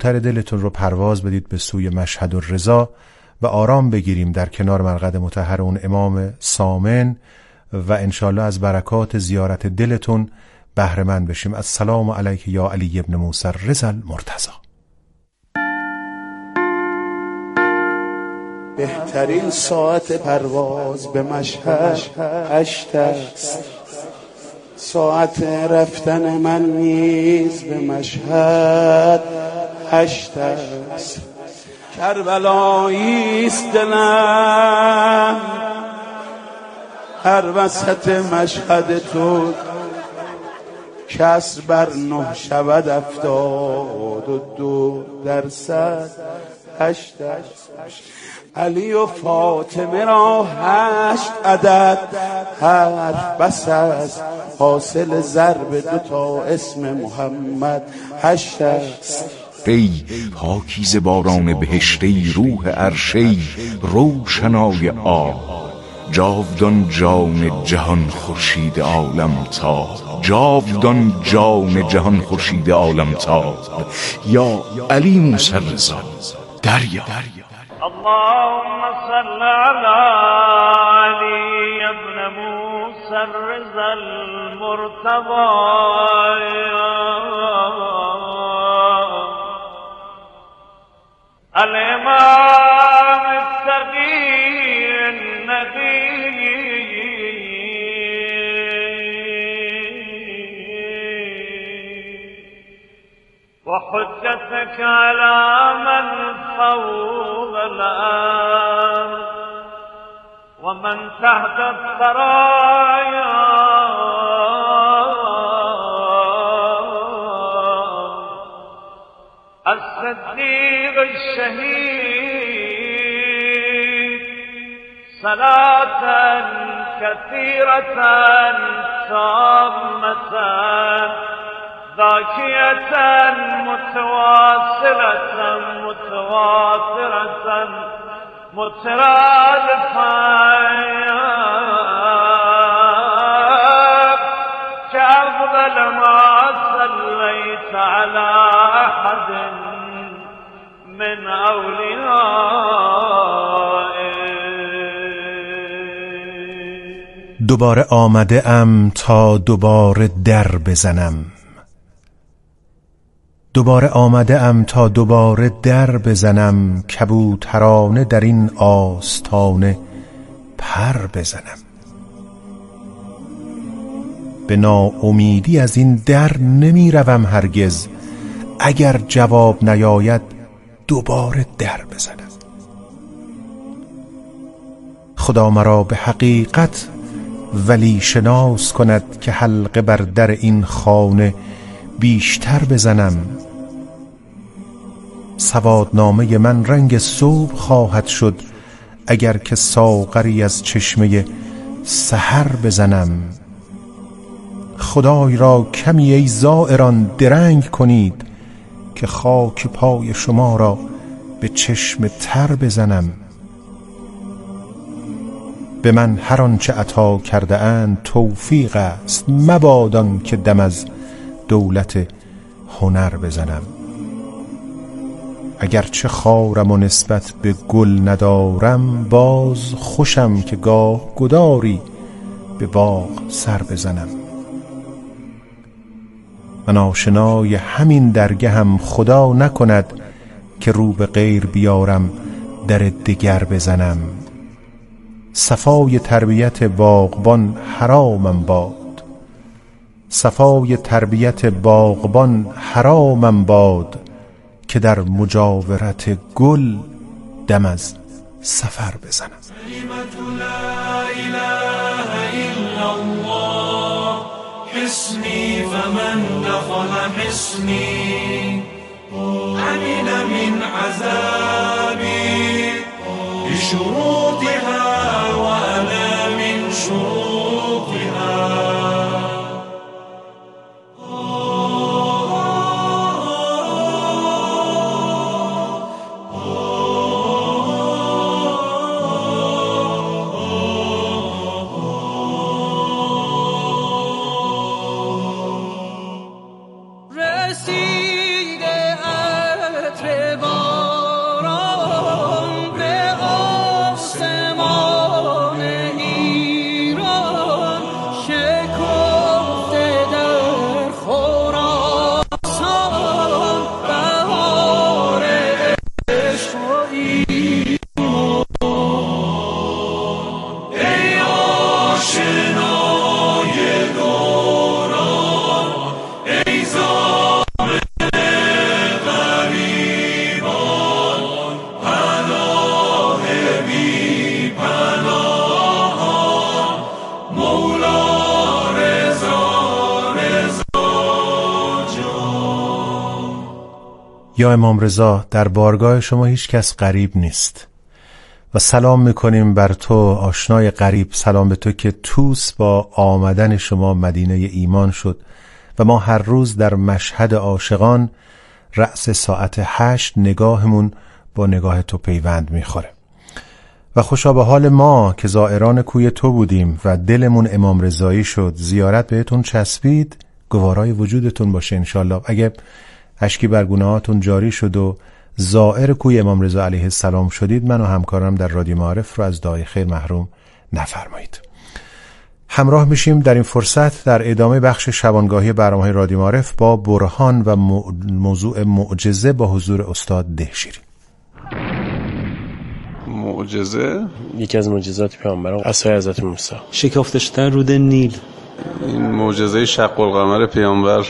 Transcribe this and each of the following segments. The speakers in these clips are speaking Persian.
کبوتر دلتون رو پرواز بدید به سوی مشهد الرضا و آرام بگیریم در کنار مرقد مطهر اون امام سامن و انشالله از برکات زیارت دلتون بهره مند بشیم. السلام علیک یا علی ابن موسی الرضا المرتضی. بهترین ساعت پرواز به مشهد 8 است، ساعت رفتن من نیز به مشهد 8 است. کربلایی است دلم هر وسط مشهد تو، کسر بر 9 شود 72%. 8 است. علی و فاطمه را 8 عدد حرف بس است، حاصل ضرب 2 اسم محمد 8 است. ای پاکیزه باران بهشتی، روح عرشی، روشنای آب، جاودان جان جهان خورشید عالم تاب، جاودان جان جهان خورشید عالم تاب، یا علی موسی الرضا دریا. اللهم صل على علي ابن موسى الرضا المرتضى الإمام التقي النبي وحجتك على من فوق الأرض ومن تحت الثرايا الصديق الشهيد، صلاة كثيرة تامة ذاكية متواصلة متواترة مترادفة كأفضل ما صليت على أحد من أوليائه. دوباره آمده ام تا دوباره در بزنم، دوباره آمده ام تا دوباره در بزنم، کبوترانه در این آستانه پر بزنم. به ناامیدی از این در نمی روم هرگز، اگر جواب نیاید دوباره در بزنم. خدا مرا به حقیقت ولی شناس کند که حلقه بر در این خانه بیشتر بزنم. سوادنامه من رنگ صبح خواهد شد اگر که ساغری از چشمه سحر بزنم. خدای را کمی ای زائران درنگ کنید که خاک پای شما را به چشم تر بزنم. به من هر آنچه عطا کرده اند توفیق است، مبادان که دم از دولت هنر بزنم. اگرچه خارم و نسبت به گل ندارم، باز خوشم که گاه گداری به باغ سر بزنم. من آشنای همین درگه هم، خدا نکند که رو به غیر بیارم در دگر بزنم. صفای تربیت باغبان حرامم باد، صفای تربیت باغبان حرامم باد، که در مجاورت گل دم از سفر بزنم. کلمت لا اله الا الله حسنی فمن دخل حسنی امن من عذابی بشروطها وانا من شروطها. یا امام رضا، در بارگاه شما هیچ کس غریب نیست و سلام میکنیم بر تو آشنای غریب. سلام به تو که توس با آمدن شما مدینه ایمان شد و ما هر روز در مشهد عاشقان رأس ساعت 8 نگاهمون با نگاه تو پیوند میخوره و خوشا به حال ما که زائران کوی تو بودیم و دلمون امام رضایی شد. زیارت بهتون چسبید، گوارای وجودتون باشه انشالله. اگه اشکی بر گناهاتون جاری شد و زائر کوی امام رضا علیه السلام شدید، من و همکارم در رادیو معارف رو از دعای خیر محروم نفرمایید. همراه میشیم در این فرصت در ادامه بخش شبانگاهی برنامه‌های رادیو معارف با برهان و موضوع معجزه با حضور استاد دهشیری. معجزه؟ یکی از معجزات پیامبران عصای حضرت موسی، شکافته شدن رود نیل. این معجزه شق القمر پیامبر.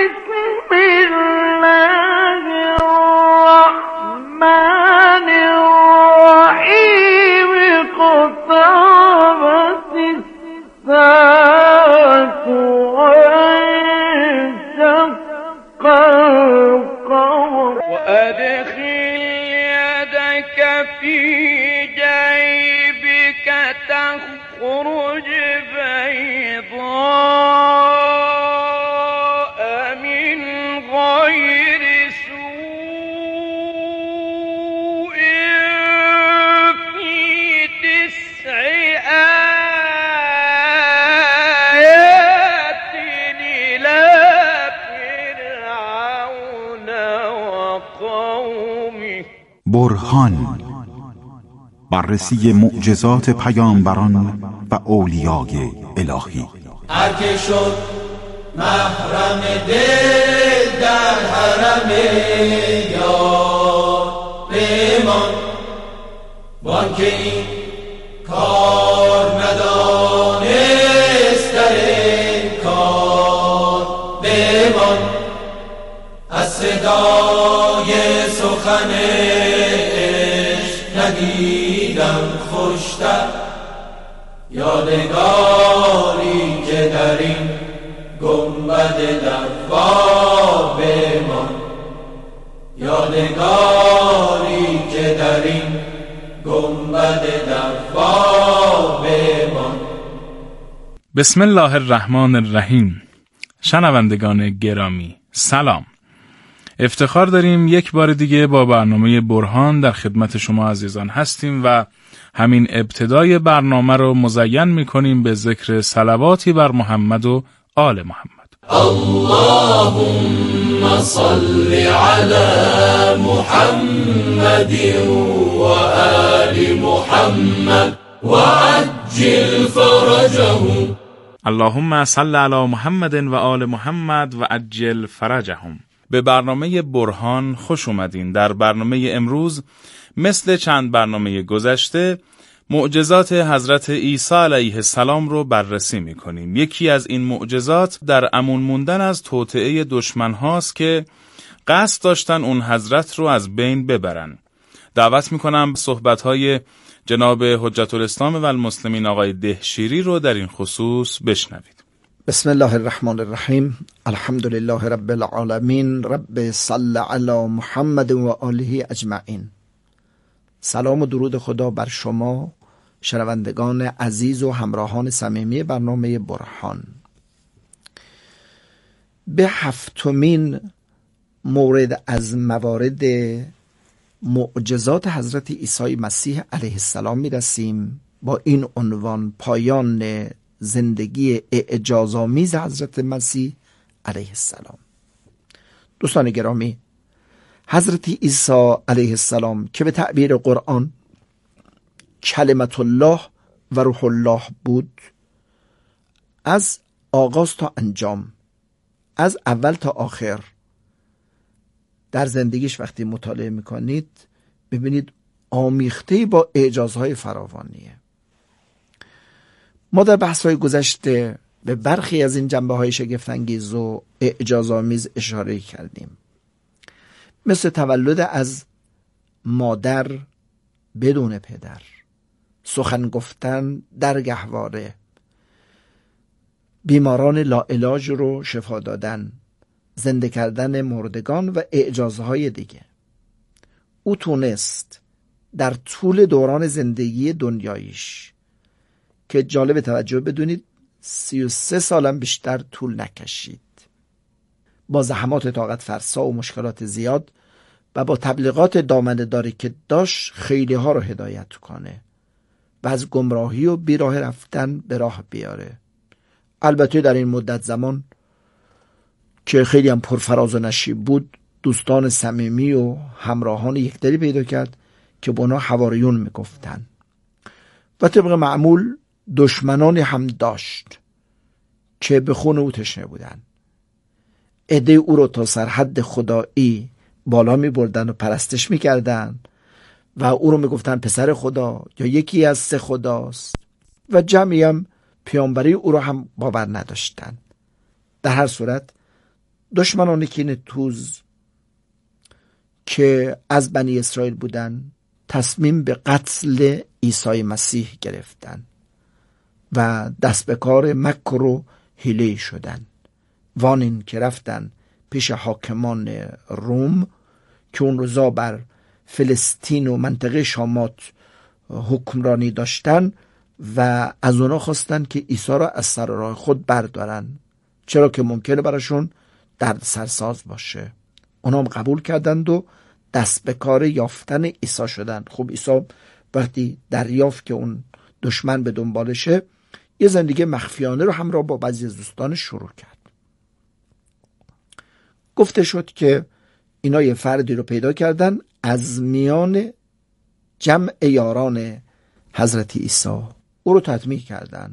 برهان، بررسی معجزات پیامبران و اولیای الهی. هر که شد محرم دل در حرم یار بمان، وان که این کار ندانست در این کار بمان. از صدای سخن ندیدم خوشتر، یادگاری که در این گنبد دوار بمان. یادگاری که در این گنبد دوار بمان. بسم الله الرحمن الرحیم. شنوندگان گرامی سلام. افتخار داریم یک بار دیگه با برنامه برهان در خدمت شما عزیزان هستیم و همین ابتدای برنامه رو مزین می‌کنیم به ذکر صلواتی بر محمد و آل محمد. اللهم صل علی محمد و آل محمد و عجل فرجهم. اللهم صل علی محمد و آل محمد و عجل فرجهم. به برنامه برهان خوش اومدین. در برنامه امروز مثل چند برنامه گذشته معجزات حضرت عیسی علیه السلام رو بررسی میکنیم. یکی از این معجزات در امان موندن از توطئه دشمن هاست که قصد داشتن اون حضرت رو از بین ببرن. دعوت میکنم صحبت های جناب حجت الاسلام و المسلمین آقای دهشیری رو در این خصوص بشنوید. بسم الله الرحمن الرحیم. الحمد لله رب العالمین. رب صل علی محمد و آله اجمعین. سلام و درود خدا بر شما شنوندگان عزیز و همراهان صمیمی برنامه برهان. به هفتمین مورد از موارد معجزات حضرت عیسی مسیح علیه السلام می رسیم با این عنوان: پایان زندگی اعجازآمیز حضرت مسیح علیه السلام. دوستان گرامی، حضرت عیسی علیه السلام که به تعبیر قرآن کلمت الله و روح الله بود، از آغاز تا انجام، از اول تا آخر در زندگیش وقتی مطالعه میکنید ببینید آمیخته با اعجازهای فراوانیه. ما در بحث‌های گذشته به برخی از این جنبه‌های شگفت‌انگیز و اعجازآمیز اشاره کردیم، مثل تولد از مادر بدون پدر، سخن گفتن در گهواره، بیماران لاعلاج رو شفا دادن زنده کردن مردگان و اعجازهای دیگه. او تونست در طول دوران زندگی دنیاییش که جالب توجه بدونید 33 سالم بیشتر طول نکشید، با زحمات طاقت فرسا و مشکلات زیاد و با تبلیغات دامنه داری که داشت خیلی ها رو هدایت کنه و از گمراهی و بیراه رفتن به راه بیاره. البته در این مدت زمان که خیلی هم پرفراز و نشیب بود، دوستان صمیمی و همراهان یکدلی پیدا کرد که به اونا حواریون میگفتن و طبق معمول دشمنانی هم داشت که به خون او تشنه بودن. عده او رو تا سرحد خدایی بالا می بردن و پرستش می کردن و او رو می گفتن پسر خدا یا یکی از 3 خداست و جمعی هم پیامبری او رو هم باور نداشتن. در هر صورت دشمنان کین توز که از بنی اسرائیل بودن تصمیم به قتل عیسی مسیح گرفتن و دست به کار مکر و حیله شدن. وانین که رفتن پیش حاکمان روم که اون روزا بر فلسطین و منطقه شامات حکمرانی داشتن و از اونا خواستن که عیسی را از سر راه خود بردارن، چرا که ممکنه براشون درد سرساز باشه. اونا هم قبول کردند و دست به کار یافتن عیسی شدن. خب عیسی وقتی دریافت که اون دشمن به دنبالشه، یه زندگی مخفیانه رو همراه با بعضی از دوستانش شروع کرد. گفته شد که اینا یه فردی رو پیدا کردن از میان جمع یاران حضرت عیسی، او رو تطمیع کردن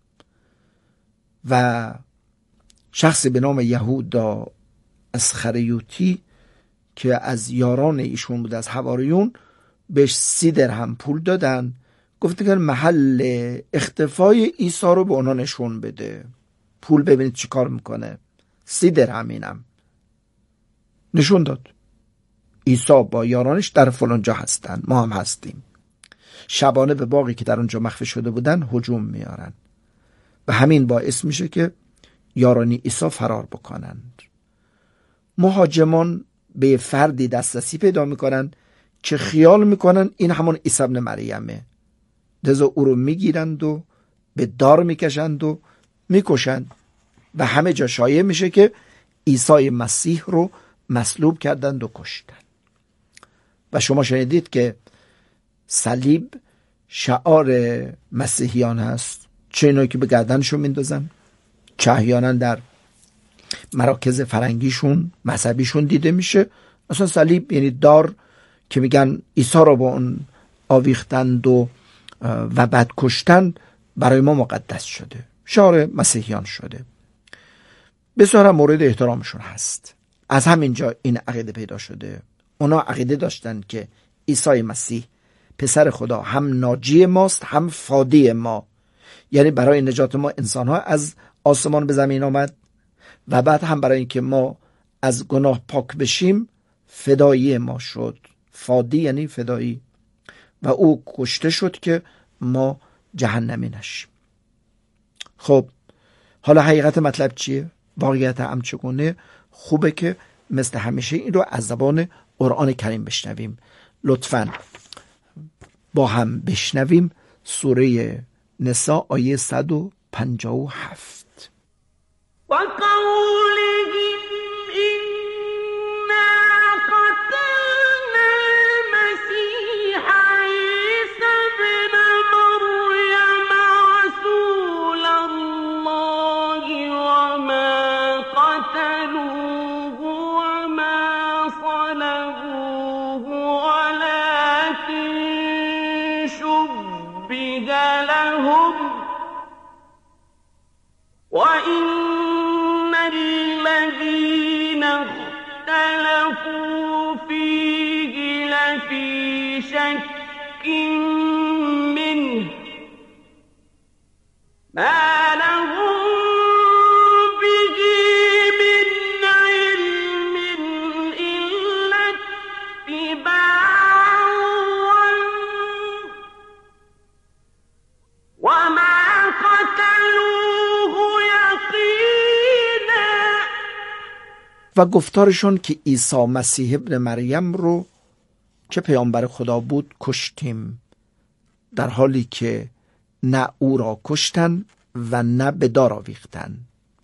و شخصی به نام یهودا اسخریوتی که از یاران ایشون بود، از حواریون، بهش 30 درهم پول دادن. گفته که محل اختفای عیسی رو به اونا نشون بده. پول ببینید چی کار میکنه. 30 درهم اینم نشون داد. عیسی با یارانش در فلان جا هستن، ما هم هستیم. شبانه به باقی که در اونجا مخفی شده بودن هجوم میارن و همین باعث میشه که یارانی عیسی فرار بکنند. مهاجمان به فردی دسترسی پیدا میکنن که خیال میکنن این همون عیسی ابن مریمه. لذا او رو میگیرند و به دار میکشند و میکشند و همه جا شایع میشه که عیسی مسیح رو مصلوب کردند و کشتند. و شما شنیدید که صلیب شعار مسیحیان هست، چه اینایی که به گردنشون میندازن، چه احیانا در مراکز فرنگیشون مذهبیشون دیده میشه. اصلا صلیب یعنی دار که میگن عیسی رو با اون آویختند و بعد کشتند، برای ما مقدس شده، شعار مسیحیان شده. بسیار مورد احترامشون هست. از همینجا این عقیده پیدا شده. اونا عقیده داشتن که عیسی مسیح پسر خدا هم ناجی ماست هم فادی ما، یعنی برای نجات ما انسان‌ها از آسمان به زمین آمد و بعد هم برای اینکه ما از گناه پاک بشیم فدایی ما شد. فادی یعنی فدایی. و او کشته شد که ما جهنمی نشیم. خب حالا حقیقت مطلب چیه؟ واقعیت هم چگونه؟ خوبه که مثل همیشه این رو از زبان قرآن کریم بشنویم. لطفاً با هم بشنویم سوره نساء آیه 157. و قولهم إنا قتلنا المسيح عيسى ابن مريم رسول الله وما قتلوه وما صلبوه ولكن شبه لهم وإن الذين اختلفوا فيه لفي شك منه ما لهم به من علم إلا اتباع وما قتلوه يقينا و گفتارشون که عیسی مسیح ابن مریم رو که پیامبر خدا بود کشتیم، در حالی که نه او را کشتن و نه به دار آویختن.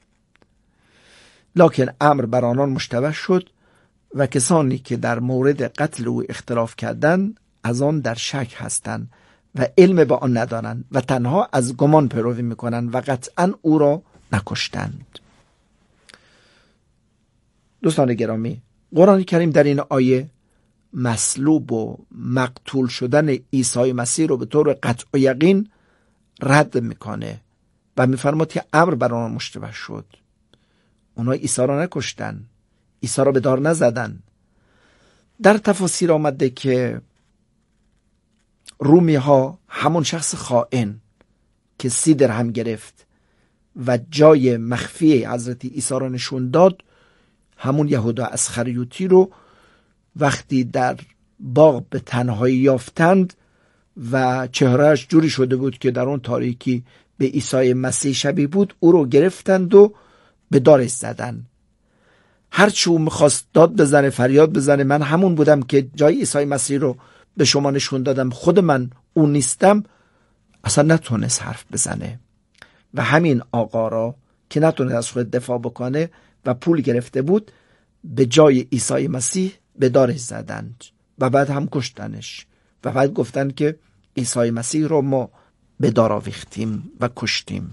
لکن امر بر آنان مشتبه شد و کسانی که در مورد قتل او اختلاف کردند از آن در شک هستند و علم به آن ندارند و تنها از گمان پیروی میکنند و قطعا او را نکشتند. دوستان گرامی، قرآن کریم در این آیه مصلوب و مقتول شدن عیسی مسیح رو به طور قطع و یقین رد میکنه و میفرماد که امر بر آنها مشتبه شد. اونها عیسی را نکشتن، عیسی را به دار نزدن. در تفاسیر آمده که رومی ها همون شخص خائن که 30 درهم گرفت و جای مخفی حضرت عیسی را نشون داد، همون یهودا اسخریوطی رو وقتی در باغ به تنهایی یافتند و چهرهش جوری شده بود که در اون تاریکی به عیسی مسیح شبیه بود، او رو گرفتند و به دارش زدن. هرچی او میخواست داد بزنه، فریاد بزنه من همون بودم که جای عیسی مسیح رو به شما نشون دادم، خود من اون نیستم، اصلا نتونست حرف بزنه. و همین آقا را که نتونست از خود دفاع بکنه و پول گرفته بود، به جای عیسی مسیح به دارش زدند و بعد هم کشتنش و بعد گفتن که عیسی مسیح رو ما به دار آویختیم و کشتیم.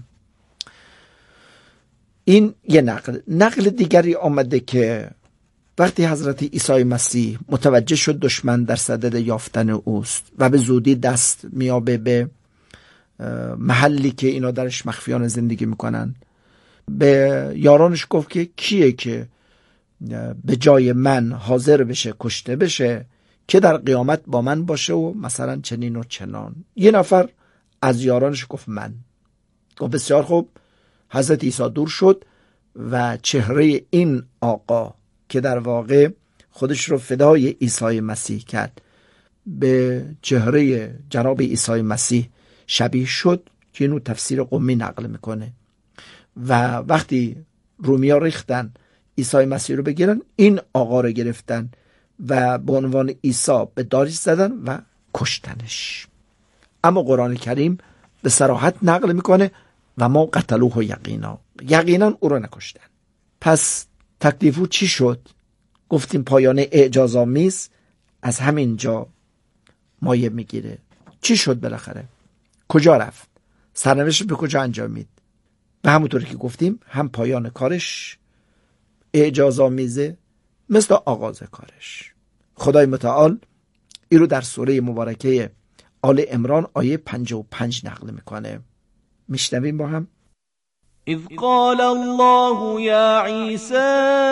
این یه نقل دیگری آمده که وقتی حضرت عیسی مسیح متوجه شد دشمن در صدد یافتن اوست و به زودی دست میابه به محلی که اینا درش مخفیانه زندگی میکنن، به یارانش گفت که کیه که به جای من حاضر بشه کشته بشه که در قیامت با من باشه و مثلا چنین و چنان. یه نفر از یارانش گفت من. گفت بسیار خوب. حضرت عیسی دور شد و چهره این آقا که در واقع خودش رو فدای عیسی مسیح کرد به چهره جناب عیسی مسیح شبیه شد که اینو تفسیر قمی نقل میکنه. و وقتی رومیا ریختن عیسی مسیح رو بگیرن، این آقا رو گرفتن و به عنوان عیسی به دارش زدن و کشتنش. اما قرآن کریم به صراحت نقل میکنه و ما قتلوه یقینا او رو نکشتن. پس تکلیف او چی شد؟ گفتیم پایان اعجازآمیز از همین جا مایه میگیره. چی شد بالاخره؟ کجا رفت؟ سرنوشت به کجا انجامید؟ به همونطوری که گفتیم هم پایان کارش اعجازآمیزه مثل آغاز کارش. خدای متعال این رو در سوره مبارکه آل عمران آیه 55 نقل میکنه. میشنویم با هم. اذ قال الله يا عيسى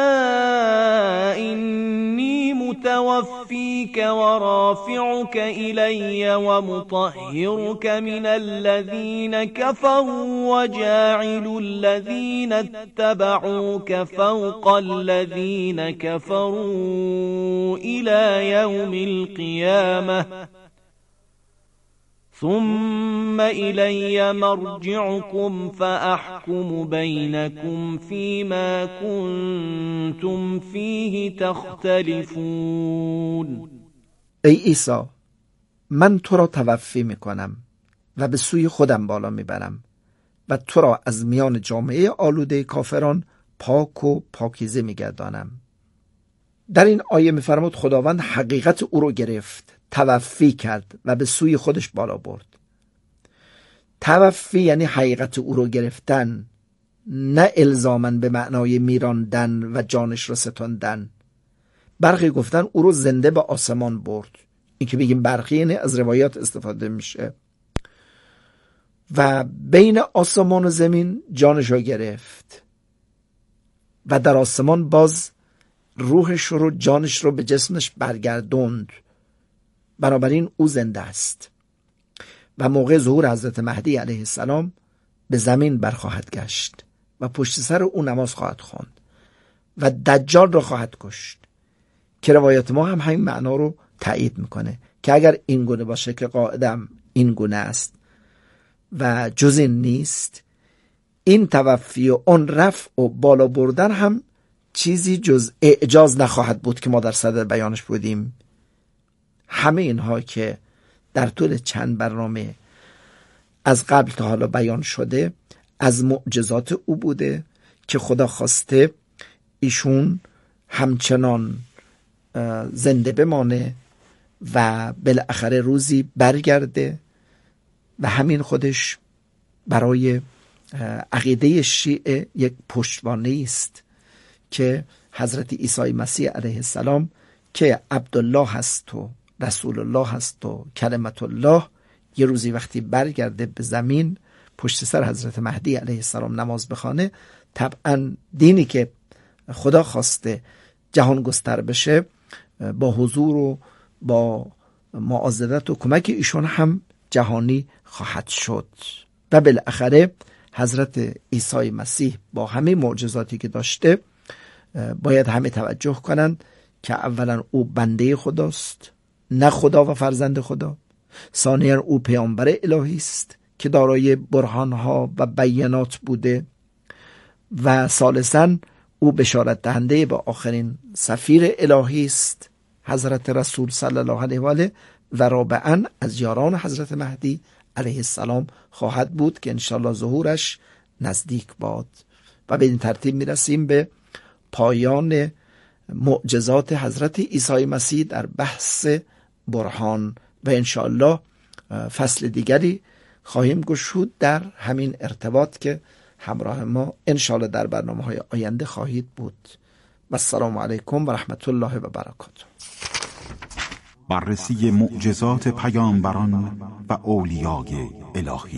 إني متوفيك ورافعك إلي ومطهرك من الذين كفروا وجاعل الذين اتبعوك فوق الذين كفروا إلى يوم القيامة ثم إلي مرجعكم فأحكم بينكم فيما كنتم فيه تختلفون. ای عیسی، من تو را توفی میکنم و به سوی خودم بالا میبرم و تو را از میان جامعه آلوده کافران پاک و پاکیزه میگردانم. در این آیه میفرمود خداوند حقیقت او رو گرفت، توفی کرد و به سوی خودش بالا برد. توفی یعنی حقیقت او رو گرفتن، نه الزاماً به معنای میراندن و جانش رو ستاندن. برخی گفتن او رو زنده به آسمان برد. این که بگیم برخی یعنی از روایات استفاده میشه. و بین آسمان و زمین جانش رو گرفت و در آسمان باز روحش رو، جانش رو به جسمش برگردوند. بنابراین او زنده است و موقع ظهور حضرت مهدی علیه السلام به زمین برخواهد گشت و پشت سر او نماز خواهد خواند و دجال را خواهد کشت، که روایت ما هم همین معنا رو تایید میکنه که اگر این گونه باشه که قاعدم این گونه است و جز این نیست، این توفی و اون رفع و بالا بردن هم چیزی جز اعجاز نخواهد بود که ما در صدر بیانش بودیم. همه اینها که در طول چند برنامه از قبل تا حالا بیان شده از معجزات او بوده که خدا خواسته ایشون همچنان زنده بمانه و بالاخره روزی برگرده و همین خودش برای عقیده شیعه یک پشتوانه است که حضرت عیسی مسیح علیه السلام که عبدالله هست و رسول الله هست و کلمت الله یه روزی وقتی برگرده به زمین پشت سر حضرت مهدی علیه السلام نماز بخوانه، طبعا دینی که خدا خواسته جهان گستر بشه با حضور و با معاضدت و کمک ایشون هم جهانی خواهد شد. و بالاخره حضرت عیسی مسیح با همه معجزاتی که داشته باید همه توجه کنند که اولا او بنده خداست، نه خدا و فرزند خدا. ثانیاً او پیامبر الهی است که دارای برهانها و بیانات بوده و ثالثاً او بشارت دهنده به آخرین سفیر الهی است، حضرت رسول صلی الله علیه و آله، و رابعاً از یاران حضرت مهدی علیه السلام خواهد بود که انشالله ظهورش نزدیک باد. و به این ترتیب میرسیم به پایان معجزات حضرت عیسی مسیح در بحث برهان و انشالله فصل دیگری خواهیم گشود در همین ارتباط که همراه ما انشالله در برنامه‌های آینده خواهید بود. و السلام علیکم و رحمت الله و برکاته. بررسی معجزات پیامبران و اولیای الهی.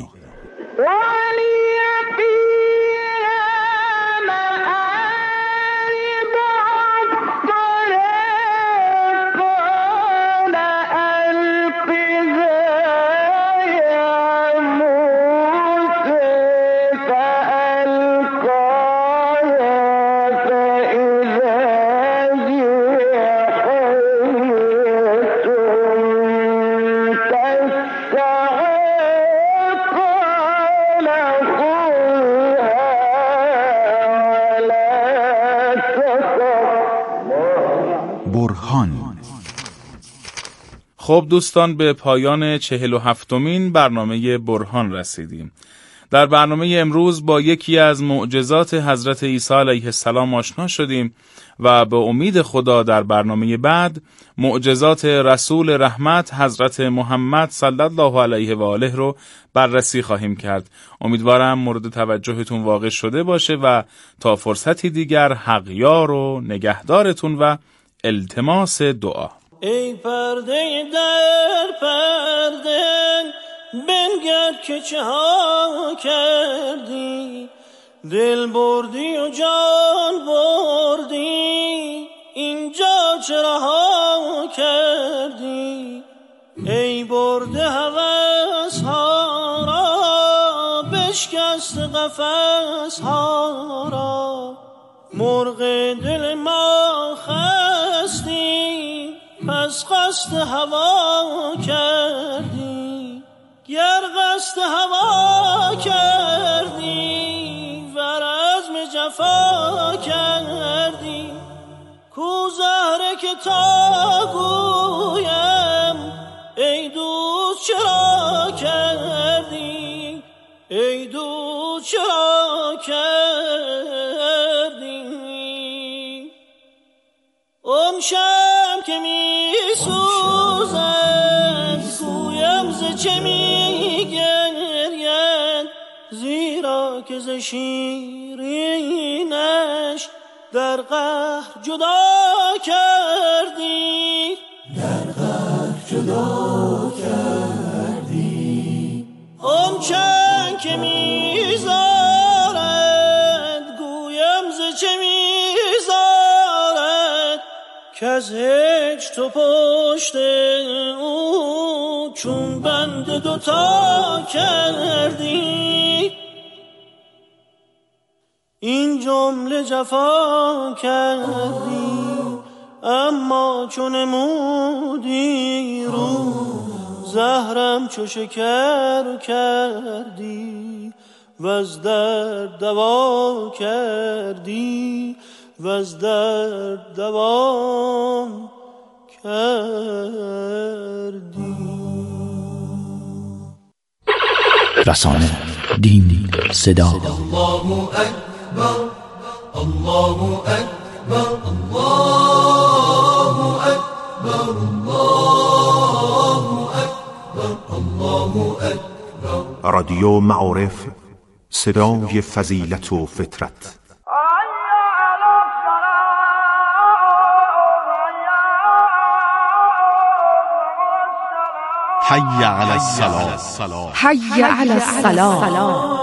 خب دوستان، به پایان 47مین برنامه برهان رسیدیم. در برنامه امروز با یکی از معجزات حضرت عیسی علیه السلام آشنا شدیم و به امید خدا در برنامه بعد معجزات رسول رحمت حضرت محمد صلی الله علیه و آله رو بررسی خواهیم کرد. امیدوارم مورد توجهتون واقع شده باشه و تا فرصتی دیگر حقیار و نگهدارتون و التماس دعا. ای پرده در پرده بنگر که چه ها کردی، دل بردی و جان بردی، اینجا چرا ها کردی. ای برده هوس ها را، بشکست قفس ها را، مرغ دل ما خستی، پس قصد هوا کردی. گر قصد هوا کردی و رزم جفا کردی، کو زهره که تا گویم ای دوست چرا کردی، ای دوست چرا کردی. اون شم که می سوزد گویم ز چه می گرید، زیرا که ز شیرینش در قهر جدا کردی، در قهر جدا کردی. اون چند که می زارد گویم ز چه می زارد، که از هیچ تو پشت او چون بند دوتا کردی. این جمله جفا کردی، اما چون نمودی رو زهرم چو شکر کردی، و از درد دوا کردی. و از درد دوا کردی. رسانه، دین، صدا. الله اکبر، الله اکبر، الله اکبر، الله اکبر، الله اکبر. رادیو معارف، صدای فضیلت و فطرت. حی علی الصلاة، حی علی الصلاة.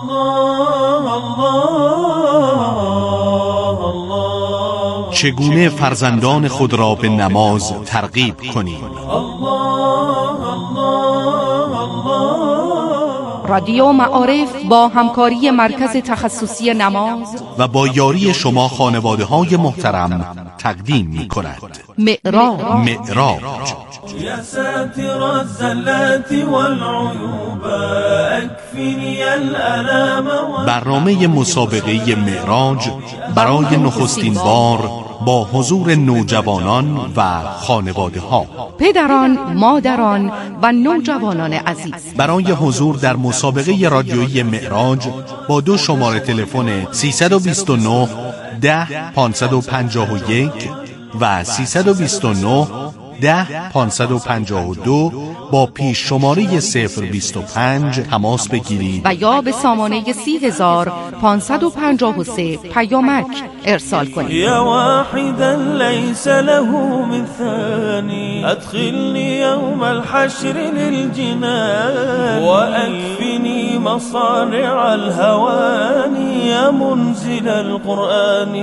چگونه فرزندان خود را به نماز ترغیب کنیم؟ رادیو معارف با همکاری مرکز تخصصی نماز و با یاری شما خانواده‌های محترم تقدیم می‌کند. معراج. یا ساتر الزلات والعیوب اکفنی الالم. برنامه مسابقه معراج برای نخستین بار با حضور نوجوانان و خانواده ها، پدران، مادران و نوجوانان عزیز. برای حضور در مسابقه رادیویی معراج با 2 شماره تلفن 329 10 551 و 329 10 552 با پیش شماره 025 تماس بگیرید و یا به سامانه 30553 پیامک ارسال کنید. یا واحدا لیس له مثانی ادخلنی یوم الحشر للجنان و اکفنی مصارع الهوانی یا منزل القرآن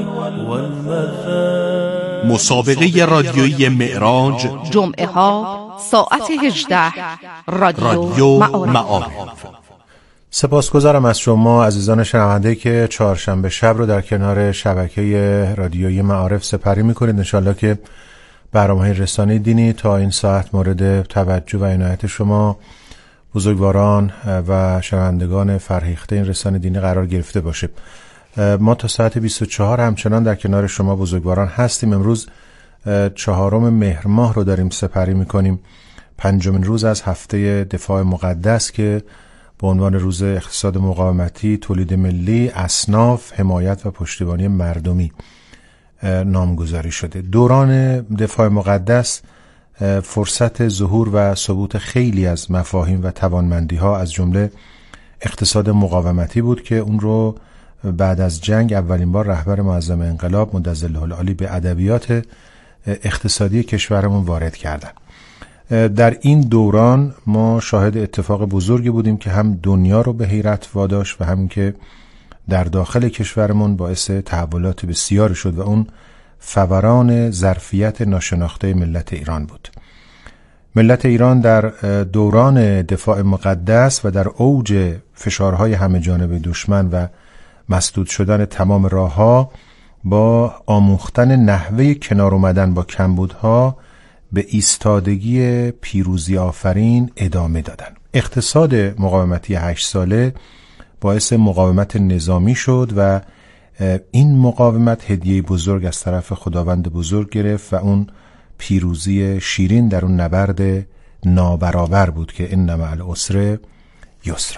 والمثان. مسابقه رادیویی معراج، جمعه ها ساعت 18 رادیو معارف. سپاسگزارم از شما عزیزان شنونده که چهارشنبه شب رو در کنار شبکه رادیویی معارف سپری میکنید. انشالله که برنامه‌های رسانه دینی تا این ساعت مورد توجه و عنایت شما بزرگواران و شنوندگان فرهیخته این رسانه دینی قرار گرفته باشه. ما تا ساعت 24 همچنان در کنار شما بزرگواران هستیم. امروز 4 مهر ماه رو داریم سپری میکنیم، 5مین روز از هفته دفاع مقدس که به عنوان روز اقتصاد مقاومتی، تولید ملی، اصناف، حمایت و پشتیبانی مردمی نامگذاری شده. دوران دفاع مقدس فرصت ظهور و ثبوت خیلی از مفاهیم و توانمندی ها از جمله اقتصاد مقاومتی بود که اون رو بعد از جنگ اولین بار رهبر معظم انقلاب مدظله العالی به ادبیات اقتصادی کشورمون وارد کردن. در این دوران ما شاهد اتفاق بزرگی بودیم که هم دنیا رو به حیرت واداشت و هم که در داخل کشورمون باعث تحولات بسیاری شد و اون فوران ظرفیت ناشناخته ملت ایران بود. ملت ایران در دوران دفاع مقدس و در اوج فشارهای همه جانبه دشمن و مسدود شدن تمام راه‌ها با آموختن نحوه کنار اومدن با کمبودها به ایستادگی پیروزی آفرین ادامه دادن. اقتصاد مقاومتی 8 ساله باعث مقاومت نظامی شد و این مقاومت هدیه بزرگ از طرف خداوند بزرگ گرفت و اون پیروزی شیرین در اون نبرد نابرابر بود که ان مع العسر یسرا.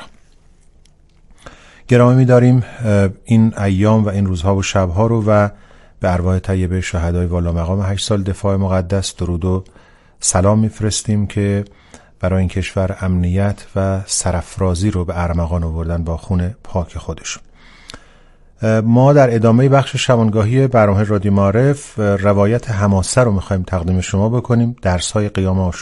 گرامی می‌داریم این ایام و این روزها و شبها رو و به ارواح طیبه شهدای والا مقام 8 سال دفاع مقدس درود و سلام میفرستیم که برای این کشور امنیت و سرافرازی رو به ارمغان آوردن با خون پاک خودشون. ما در ادامه بخش شبانگاهی برنامه رادیو معارف روایت حماسه رو می‌خوایم تقدیم شما بکنیم. درس‌های قیام